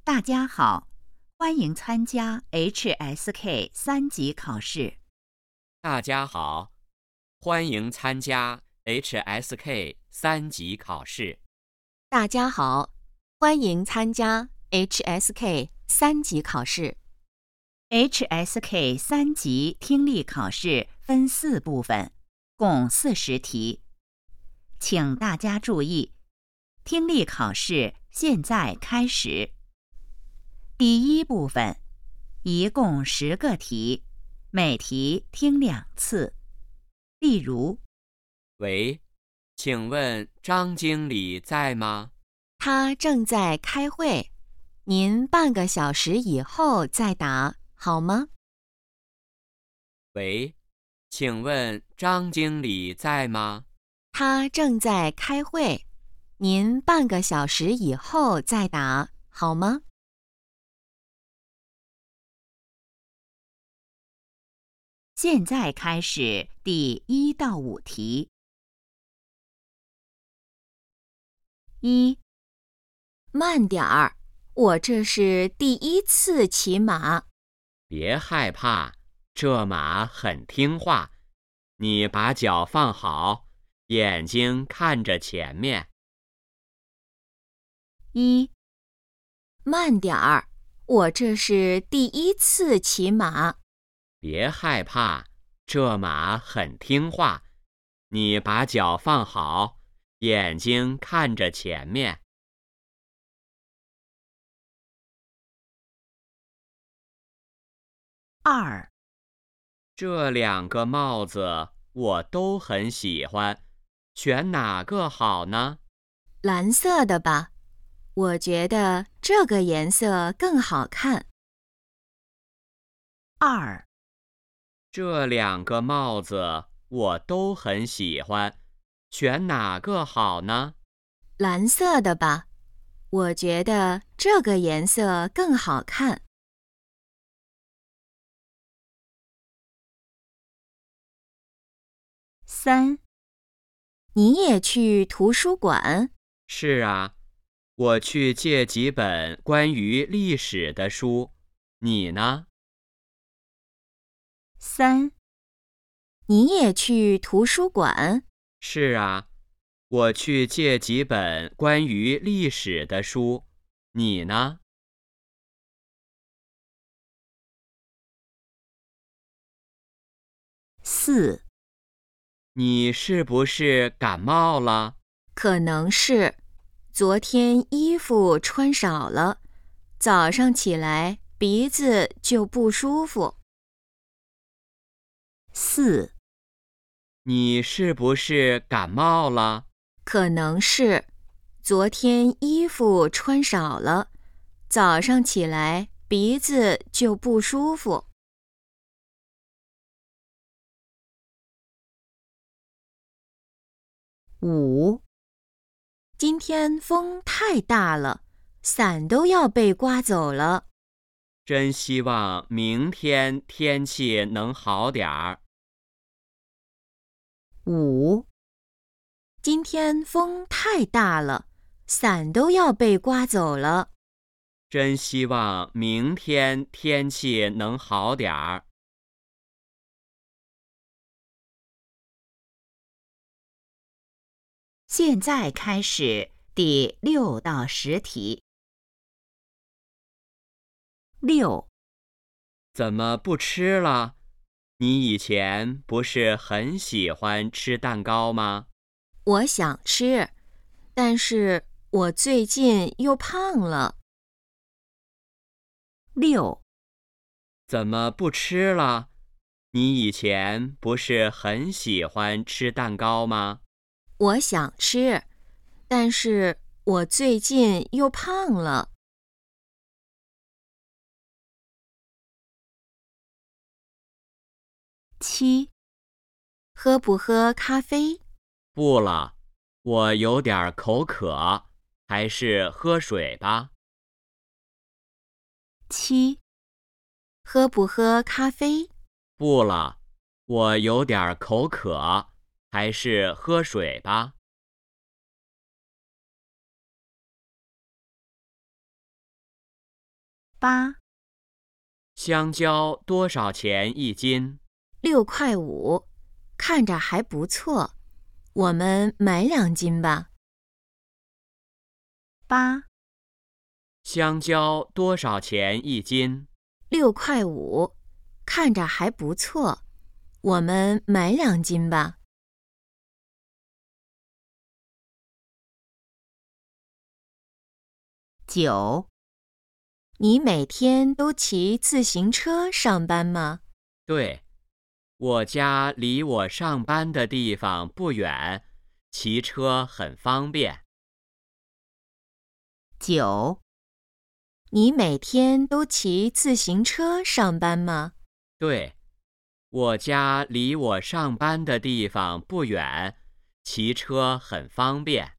大家好，欢迎参加 HSK 3级考试。 大家好，欢迎参加 HSK 3级考试。 大家好，欢迎参加 HSK 3级考试。 HSK 3级听力考试分4部分，共40题。请大家注意，听力考试现在开始。第一部分，一共10个题，每题听2次。例如， 喂，请问张经理在吗？ 他正在开会，您半个小时以后再打，好吗？ 喂，请问张经理在吗？ 他正在开会，您半个小时以后再打，好吗？ 现在开始第1到5题。1、 慢点儿，我这是第1次骑马。 别害怕，这马很听话。你把脚放好，眼睛看着前面。 1、 慢点儿，我这是第1次骑马。 别害怕，这马很听话。你把脚放好，眼睛看着前面。 2、 这2个帽子我都很喜欢，选哪个好呢？ 蓝色的吧，我觉得这个颜色更好看。 2、 这2个帽子我都很喜欢，选哪个好呢？ 蓝色的吧，我觉得这个颜色更好看。 3、 你也去图书馆？ 是啊，我去借几本关于历史的书。你呢 3、 你也去图书馆？ 是啊，我去借几本关于历史的书。你呢 4、 你是不是感冒了？ 可能是，昨天衣服穿少了，早上起来鼻子就不舒服。 4、 你是不是感冒了？ 可能是，昨天衣服穿少了，早上起来鼻子就不舒服。 5、 今天风太大了，伞都要被刮走了。 真希望明天天气能好点儿。 5、 今天风太大了，伞都要被刮走了。 真希望明天天气能好点儿。 现在开始第6到10题。6、 怎么不吃了？你以前不是很喜欢吃蛋糕吗？ 我想吃，但是我最近又胖了。 6、 怎么不吃了？你以前不是很喜欢吃蛋糕吗？ 我想吃，但是我最近又胖了。 7、 喝不喝咖啡？ 不了，我有点口渴，还是喝水吧。 7、 喝不喝咖啡？ 不了，我有点口渴，还是喝水吧。 8、 香蕉多少钱一斤 ？6块5，看着还不错，我们买2斤吧。 8、 香蕉多少钱一斤 6块5，看着还不错，我们买2斤吧。 9、 你每天都骑自行车上班吗？ 对，我家离我上班的地方不远，骑车很方便。 9、 你每天都骑自行车上班吗？ 对，我家离我上班的地方不远，骑车很方便。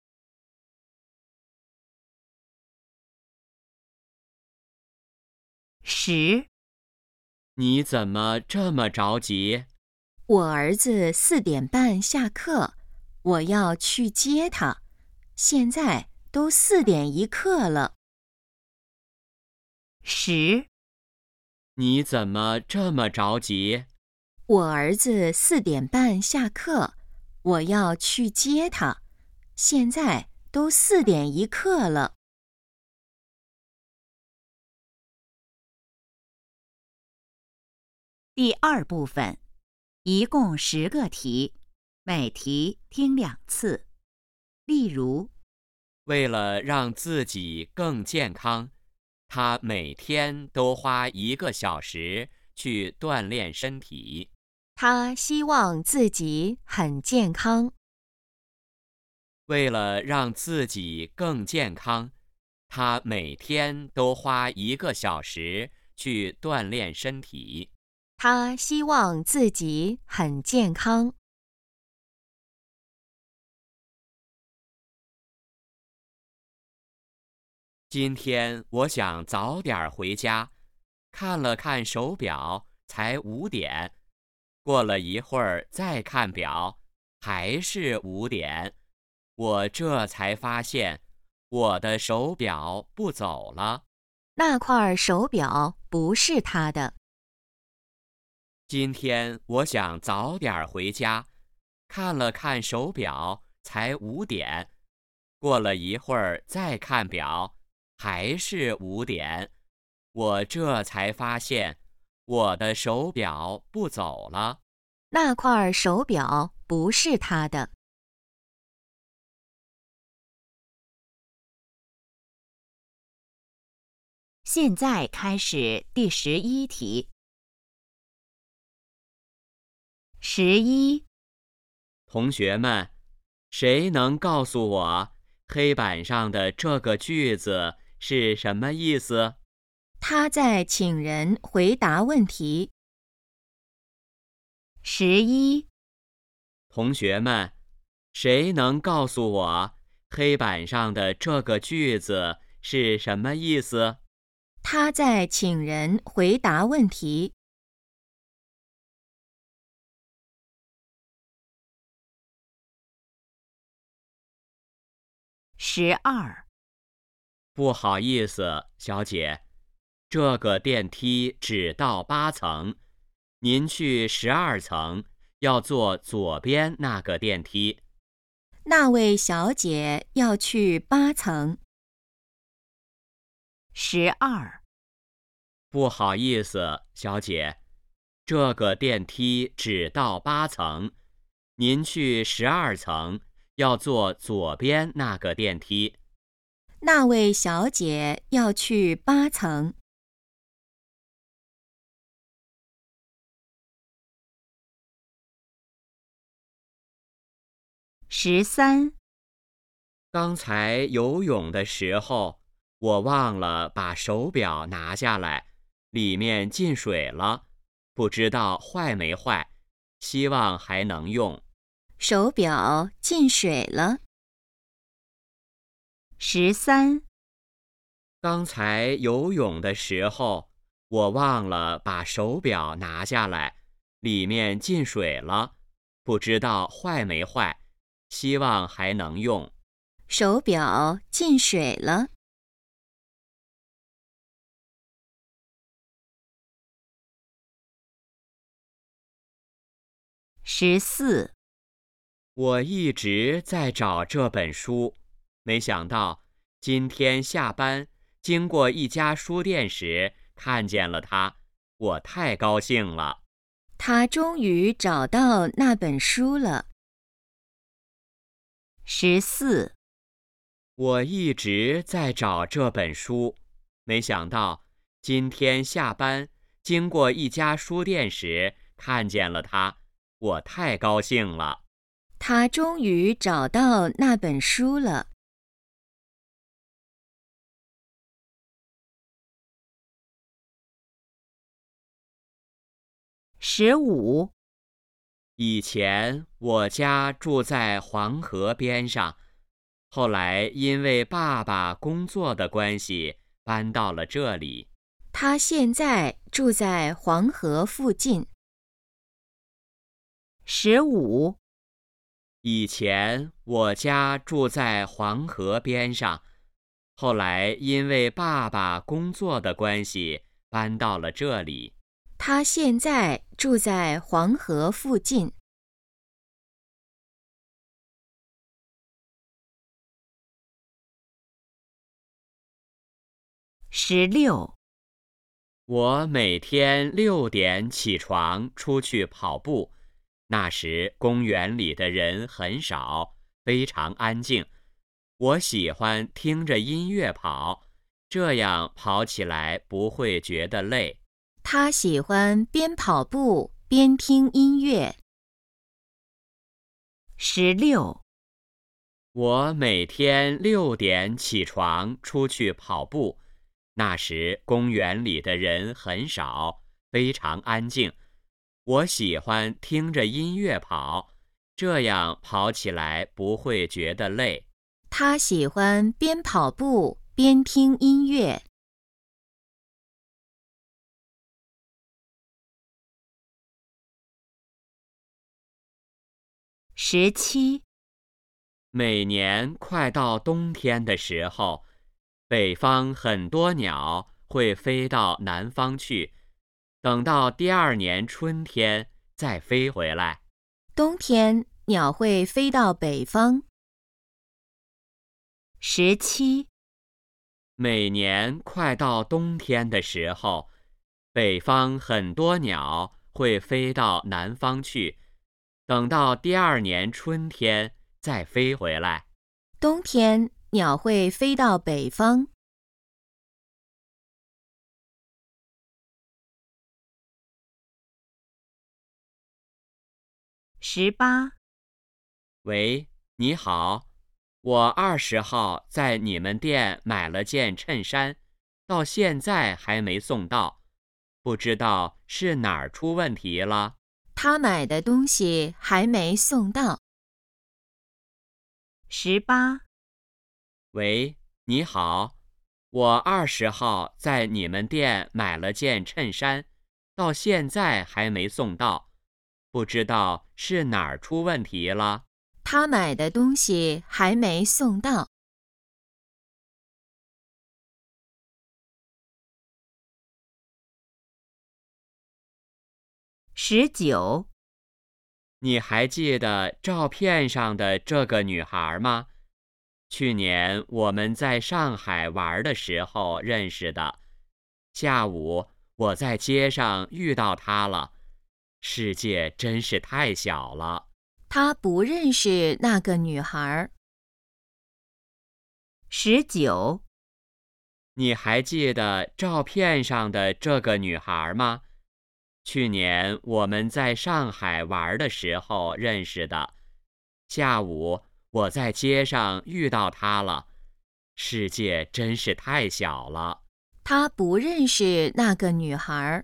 10、 你怎么这么着急？ 我儿子4点半下课，我要去接他。现在都4点1刻了。 10、 你怎么这么着急？ 我儿子4点半下课，我要去接他。现在都4点1刻了。 第2部分，一共10个题，每题听2次。例如， 为了让自己更健康，他每天都花1个小时去锻炼身体。 他希望自己很健康。 为了让自己更健康，他每天都花1个小时去锻炼身体。 他希望自己很健康。 今天我想早点回家，看了看手表，才5点。过了一会儿再看表，还是5点。我这才发现，我的手表不走了。 那块手表不是他的。 今天我想早点回家，看了看手表，才5点。过了一会儿再看表，还是5点。我这才发现，我的手表不走了。 那块手表不是他的。 现在开始第11题。11、 同学们，谁能告诉我黑板上的这个句子是什么意思？ 他在请人回答问题。 11、 同学们，谁能告诉我黑板上的这个句子是什么意思？ 他在请人回答问题。 12、 不好意思，小姐，这个电梯只到8层，您去12层，要坐左边那个电梯。 那位小姐要去8层。 12、 不好意思，小姐，这个电梯只到8层，您去12层，要坐左边那个电梯。 那位小姐要去8层。 13、 刚才游泳的时候，我忘了把手表拿下来，里面进水了，不知道坏没坏，希望还能用。 手表进水了。 13、 刚才游泳的时候，我忘了把手表拿下来，里面进水了，不知道坏没坏，希望还能用。 手表进水了。 14. 我一直在找这本书，没想到今天下班经过一家书店时看见了它，我太高兴了。 他终于找到那本书了。 14. 我一直在找这本书，没想到今天下班经过一家书店时看见了它，我太高兴了。 他终于找到那本书了。 15. 以前我家住在黄河边上，后来因为爸爸工作的关系搬到了这里。 他现在住在黄河附近。 15. 以前我家住在黄河边上，后来因为爸爸工作的关系搬到了这里。 他现在住在黄河附近。 16. 我每天6点起床出去跑步，那时公园里的人很少，非常安静。我喜欢听着音乐跑，这样跑起来不会觉得累。 他喜欢边跑步边听音乐。 16. 我每天6点起床出去跑步，那时公园里的人很少，非常安静。我喜欢听着音乐跑，这样跑起来不会觉得累。 他喜欢边跑步边听音乐。 17. 每年快到冬天的时候，北方很多鸟会飞到南方去，等到第2年春天再飞回来。 冬天鸟会飞到北方。 17. 每年快到冬天的时候，北方很多鸟会飞到南方去，等到第2年春天再飞回来。 冬天鸟会飞到北方。 18. 喂，你好，我20号在你们店买了件衬衫，到现在还没送到，不知道是哪儿出问题了。 他买的东西还没送到。 18. 喂，你好，我20号在你们店买了件衬衫，到现在还没送到，不知道是哪儿出问题了。 他买的东西还没送到。 19. 你还记得照片上的这个女孩吗？去年我们在上海玩的时候认识的，下午我在街上遇到她了。世界真是太小了。 他不认识那个女孩。 19. 你还记得照片上的这个女孩吗？去年我们在上海玩的时候认识的，下午我在街上遇到她了。世界真是太小了。 他不认识那个女孩。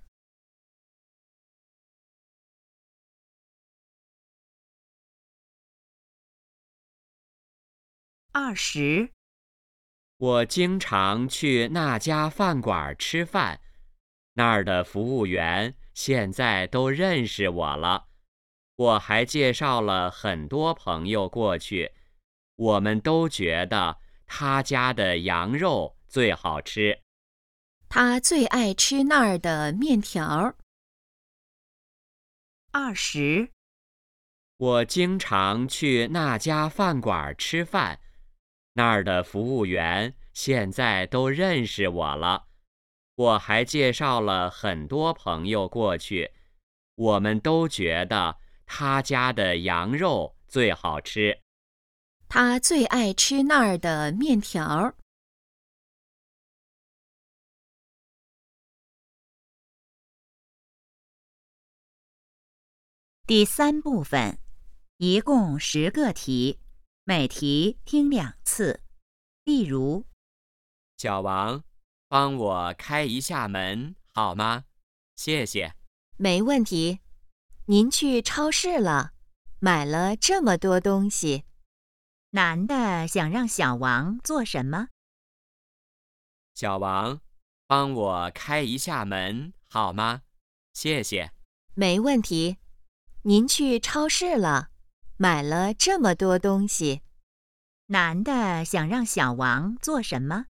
20. 我经常去那家饭馆吃饭，那儿的服务员现在都认识我了。我还介绍了很多朋友过去，我们都觉得他家的羊肉最好吃。 他最爱吃那儿的面条。 20. 我经常去那家饭馆吃饭，那儿的服务员现在都认识我了。我还介绍了很多朋友过去，我们都觉得他家的羊肉最好吃。 他最爱吃那儿的面条。 第3部分，一共10个题，每题听2次。例如， 小王，帮我开一下门好吗？谢谢。 没问题。您去超市了，买了这么多东西。 男的想让小王做什么？ 小王，帮我开一下门好吗？谢谢。 没问题。您去超市了，买了这么多东西。 男的想让小王做什么？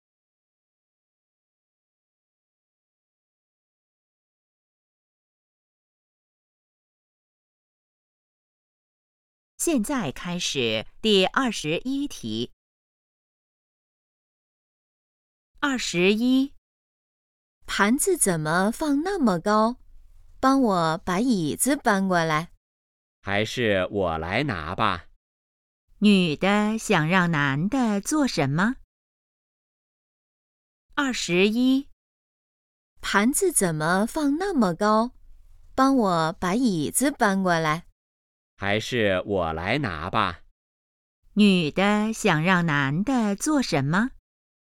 现在开始第21题。21， 盘子怎么放那么高？帮我把椅子搬过来。 还是我来拿吧。 女的想让男的做什么？21， 盘子怎么放那么高？帮我把椅子搬过来。 还是我来拿吧。 女的想让男的做什么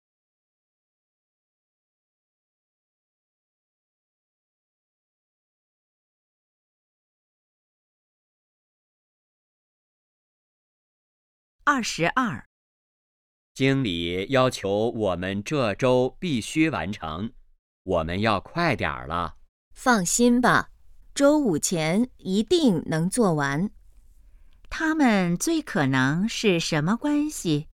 ？22， 经理要求我们这周必须完成，我们要快点儿了。 放心吧，周5前一定能做完。 他们最可能是什么关系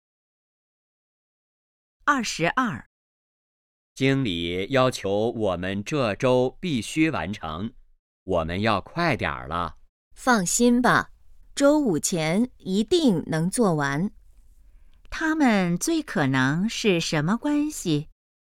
？22， 经理要求我们这周必须完成，我们要快点儿了。 放心吧，周5前一定能做完。 他们最可能是什么关系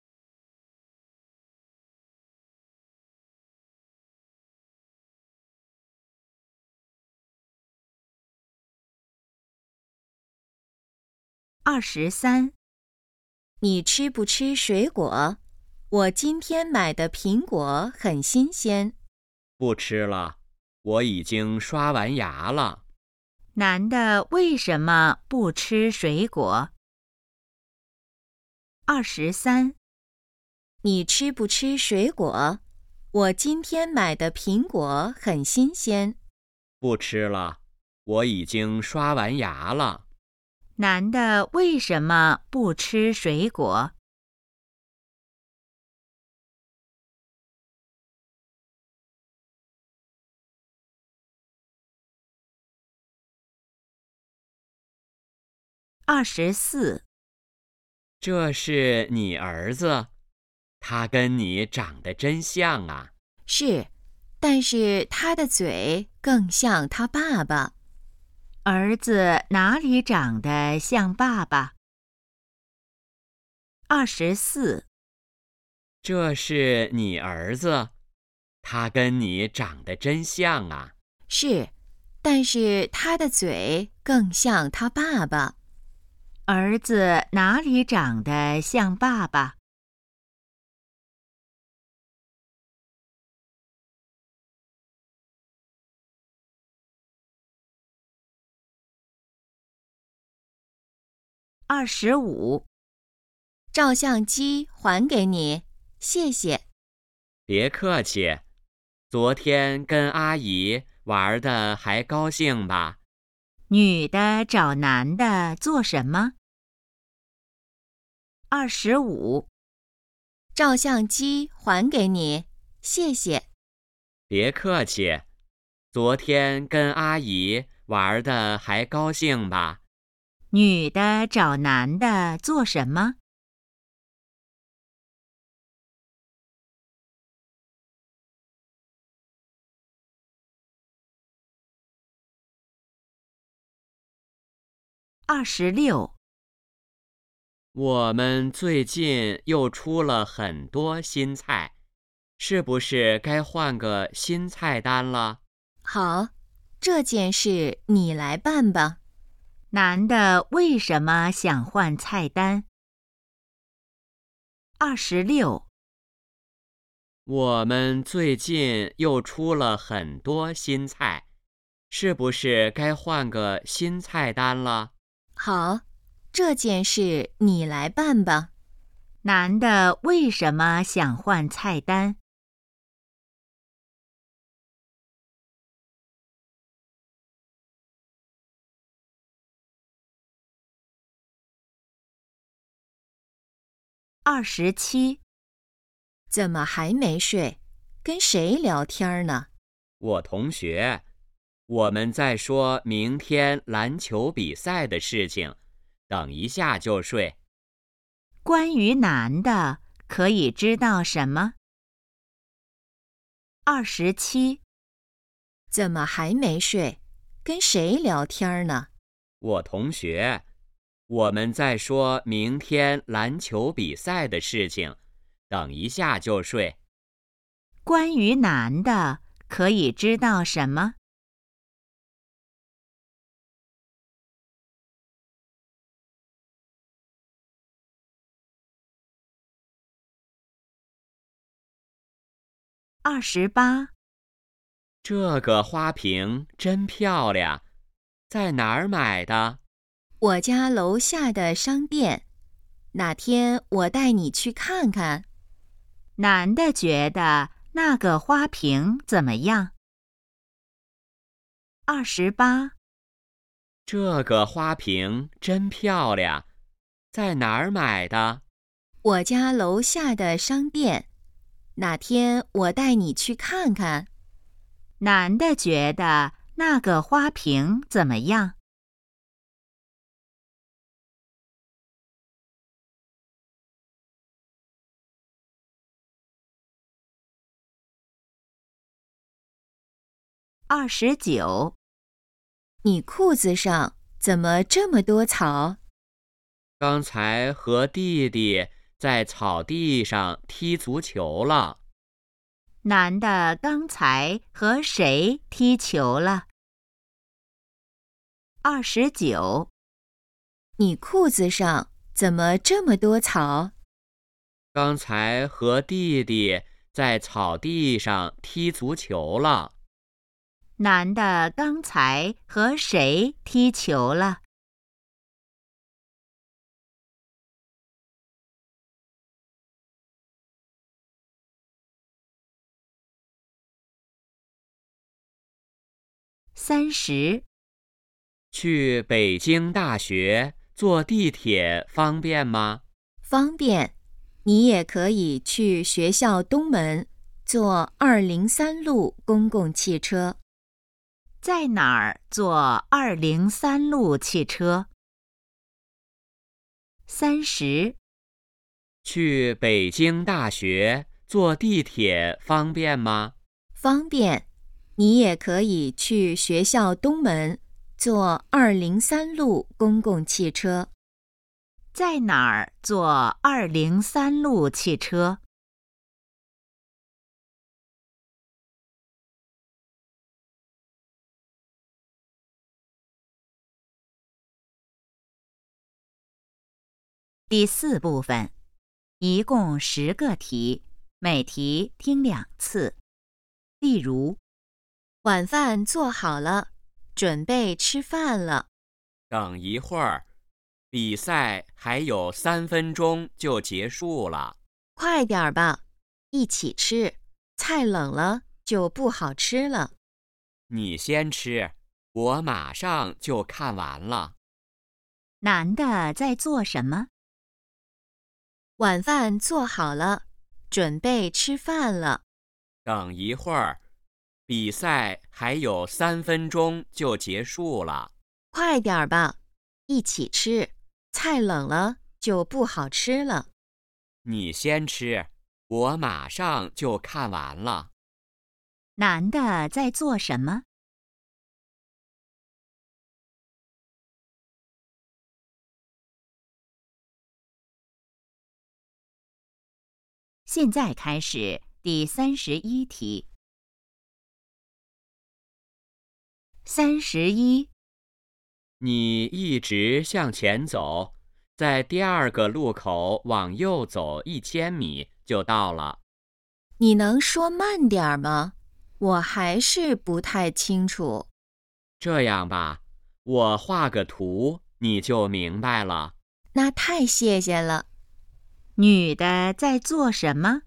？23， 你吃不吃水果？我今天买的苹果很新鲜。 不吃了，我已经刷完牙了。 男的为什么不吃水果？23， 你吃不吃水果？我今天买的苹果很新鲜。 不吃了，我已经刷完牙了。 男的为什么不吃水果？24， 这是你儿子，他跟你长得真像啊。 是，但是他的嘴更像他爸爸。 儿子哪里长得像爸爸？24， 这是你儿子，他跟你长得真像啊。 是，但是他的嘴更像他爸爸。 儿子哪里长得像爸爸？25， 照相机还给你，谢谢。 别客气，昨天跟阿姨玩的还高兴吧？ 女的找男的做什么？25， 照相机还给你，谢谢。 别客气，昨天跟阿姨玩的还高兴吧？ 女的找男的做什么 26。 我们最近又出了很多新菜，是不是该换个新菜单了？ 好，这件事你来办吧。 男的为什么想换菜单？26。 我们最近又出了很多新菜，是不是该换个新菜单了？ 好，这件事你来办吧。 男的为什么想换菜单？27。 怎么还没睡？跟谁聊天呢？ 我同学，我们在说明天篮球比赛的事情，等一下就睡。 关于男的，可以知道什么？27。 怎么还没睡？跟谁聊天呢？ 我同学，我们在说明天篮球比赛的事情，等一下就睡。 关于男的，可以知道什么？28。 这个花瓶真漂亮，在哪儿买的？ 我家楼下的商店。哪天我带你去看看。 男的觉得那个花瓶怎么样？28。 这个花瓶真漂亮，在哪儿买的？ 我家楼下的商店。哪天我带你去看看。 男的觉得那个花瓶怎么样？29。 你裤子上怎么这么多草？ 刚才和弟弟在草地上踢足球了。 男的刚才和谁踢球了？29。 你裤子上怎么这么多草？ 刚才和弟弟在草地上踢足球了。 男的刚才和谁踢球了？30。 去北京大学坐地铁方便吗？ 方便，你也可以去学校东门坐203路公共汽车。 在哪儿坐203路汽车？30。 去北京大学坐地铁方便吗？ 方便，你也可以去学校东门坐203路公共汽车。 在哪儿坐203路汽车第4部分，一共10个题，每题听2次。例如， 晚饭做好了，准备吃饭了。 等一会儿，比赛还有3分钟就结束了。 快点儿吧，一起吃，菜冷了就不好吃了。 你先吃，我马上就看完了。 男的在做什么？ 晚饭做好了，准备吃饭了。 等一会儿，比赛还有3分钟就结束了。 快点儿吧，一起吃，菜冷了就不好吃了。 你先吃，我马上就看完了。 男的在做什么？ 现在开始第31题。31， 你一直向前走，在第2个路口往右走1000米就到了。 你能说慢点吗？我还是不太清楚。 这样吧，我画个图，你就明白了。 那太谢谢了。 女的在做什么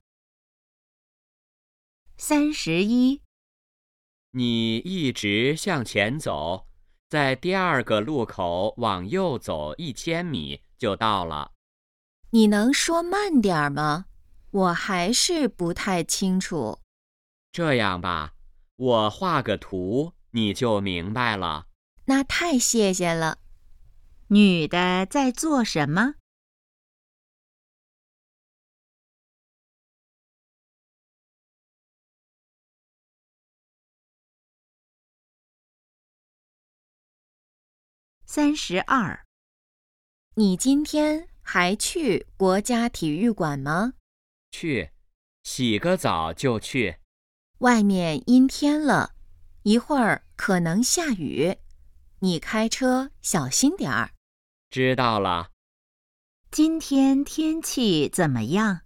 ？31， 你一直向前走，在第2个路口往右走1000米就到了。 你能说慢点吗？我还是不太清楚。 这样吧，我画个图，你就明白了。 那太谢谢了。 女的在做什么？32， 你今天还去国家体育馆吗？ 去，洗个澡就去。 外面阴天了，一会儿可能下雨，你开车小心点儿。 知道了。 今天天气怎么样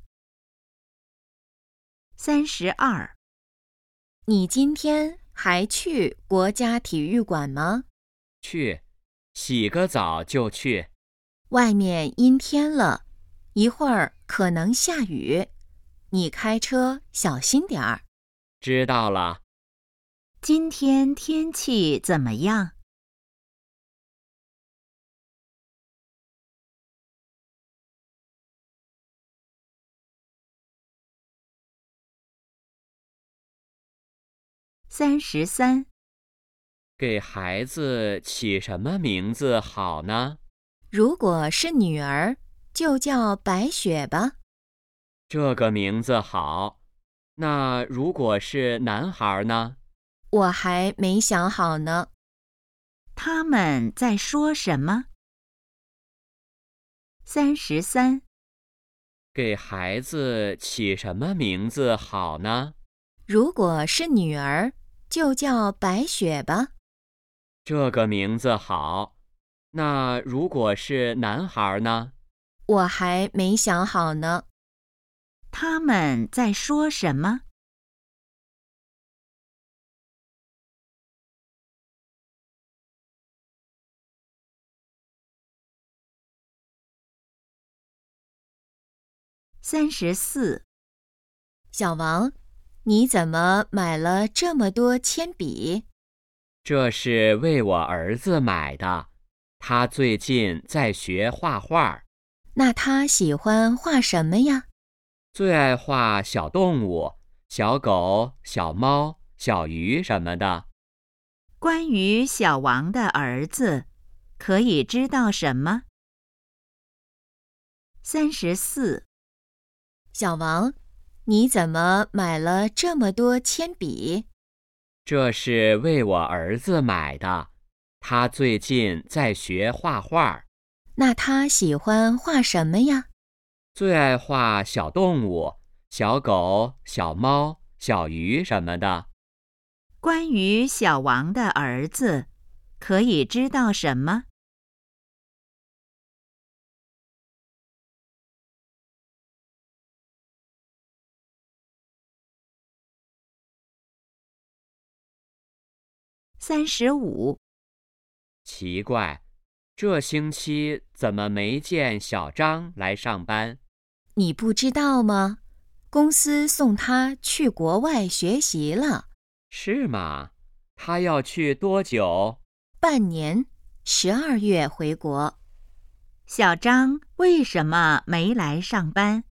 ？32， 你今天还去国家体育馆吗？ 去，洗个澡就去。 外面阴天了，一会儿可能下雨，你开车小心点儿。 知道了。 今天天气怎么样？33， 给孩子起什么名字好呢？ 如果是女儿，就叫白雪吧。 这个名字好。那如果是男孩呢？ 我还没想好呢。 他们在说什么？33， 给孩子起什么名字好呢？ 如果是女儿，就叫白雪吧。 这个名字好。那如果是男孩呢？ 我还没想好呢。 他们在说什么？34， 小王，你怎么买了这么多铅笔？ 这是为我儿子买的，他最近在学画画， 那他喜欢画什么呀？ 最爱画小动物，小狗、小猫、小鱼什么的。 关于小王的儿子，可以知道什么？34， 小王，你怎么买了这么多铅笔？ 这是为我儿子买的，他最近在学画画， 那他喜欢画什么呀？ 最爱画小动物，小狗、小猫、小鱼什么的。 关于小王的儿子，可以知道什么？35， 奇怪，这星期怎么没见小张来上班？ 你不知道吗？公司送他去国外学习了， 是吗？他要去多久？ 半年，12月回国。 小张为什么没来上班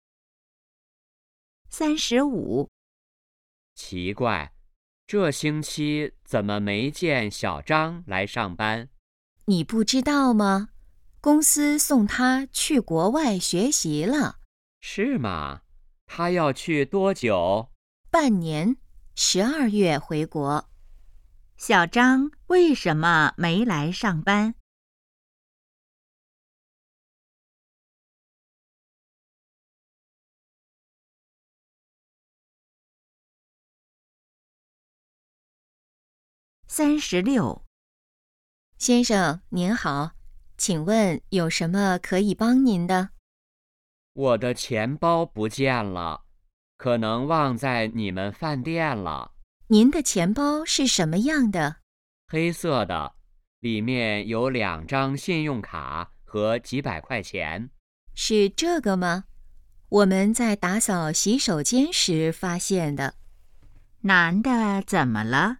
？35， 奇怪，这星期怎么没见小张来上班？ 你不知道吗？公司送他去国外学习了， 是吗？他要去多久？ 半年，12月回国。 小张为什么没来上班 36。 先生您好，请问有什么可以帮您的？ 我的钱包不见了，可能忘在你们饭店了。 您的钱包是什么样的？ 黑色的，里面有2张信用卡和几百块钱。 是这个吗？我们在打扫洗手间时发现的。 男的怎么了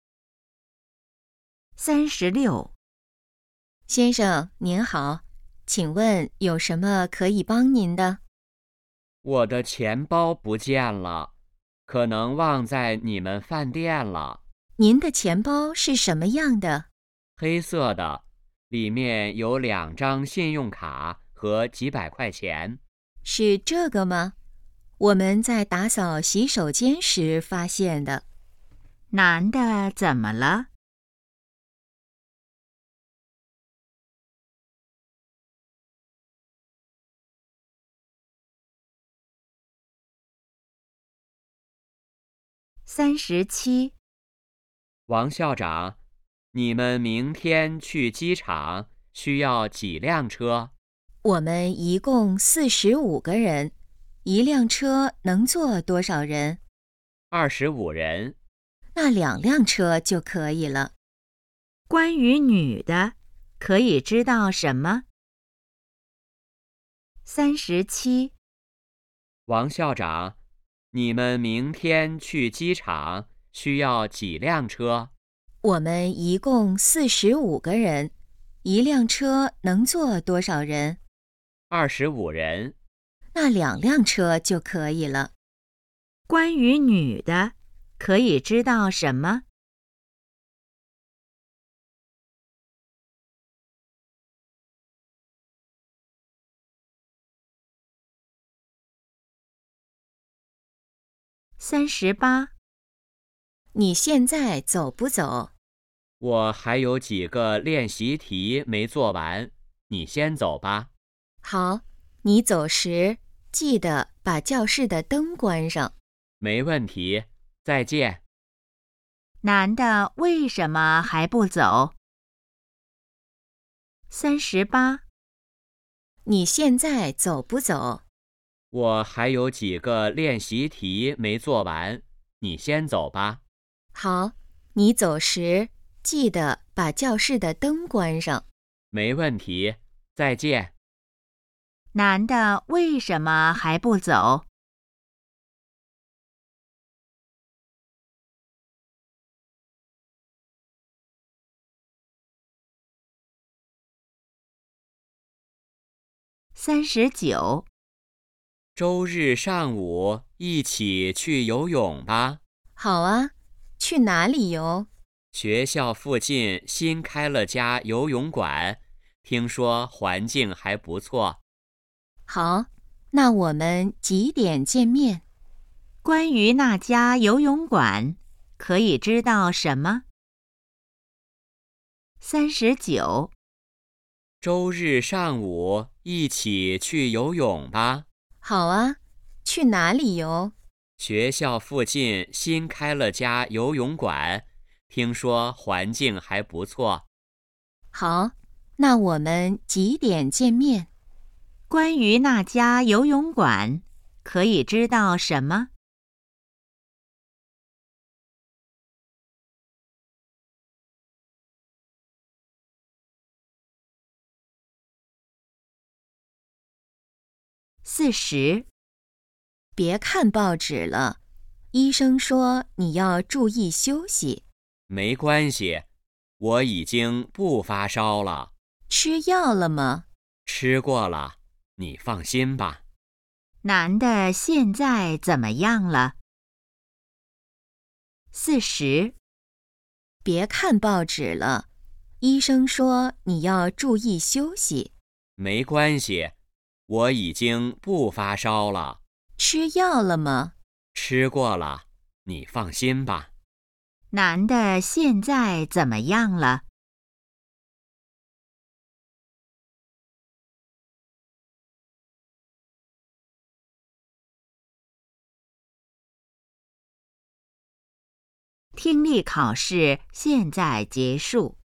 ？36。 先生您好，请问有什么可以帮您的？ 我的钱包不见了，可能忘在你们饭店了。 您的钱包是什么样的？ 黑色的，里面有2张信用卡和几百块钱。 是这个吗？我们在打扫洗手间时发现的。 男的怎么了？37。 王校长，你们明天去机场需要几辆车？ 我们一共45个人，一辆车能坐多少人 25人。 那2辆车就可以了。 关于女的，可以知道什么？37。 王校长，你们明天去机场需要几辆车？ 我们一共45个人，一辆车能坐多少人 25人。 那2辆车就可以了。 关于女的，可以知道什么？38。 你现在走不走？ 我还有几个练习题没做完，你先走吧。 好，你走时记得把教室的灯关上。 没问题，再见。 男的为什么还不走？38。 你现在走不走？ 我还有几个练习题没做完，你先走吧。 好，你走时记得把教室的灯关上。 没问题，再见。 男的为什么还不走？39。 周日上午一起去游泳吧。 好啊，去哪里游？ 学校附近新开了家游泳馆，听说环境还不错。 好，那我们几点见面？ 关于那家游泳馆，可以知道什么？39。 周日上午一起去游泳吧。 好啊，去哪里游？ 学校附近新开了家游泳馆，听说环境还不错。 好，那我们几点见面？ 关于那家游泳馆，可以知道什么？40。 别看报纸了，医生说你要注意休息。 没关系，我已经不发烧了。 吃药了吗？ 吃过了，你放心吧。 男的现在怎么样了？40。 别看报纸了，医生说你要注意休息。 没关系，我已经不发烧了。 吃药了吗？ 吃过了，你放心吧。 男的现在怎么样了听力考试现在结束。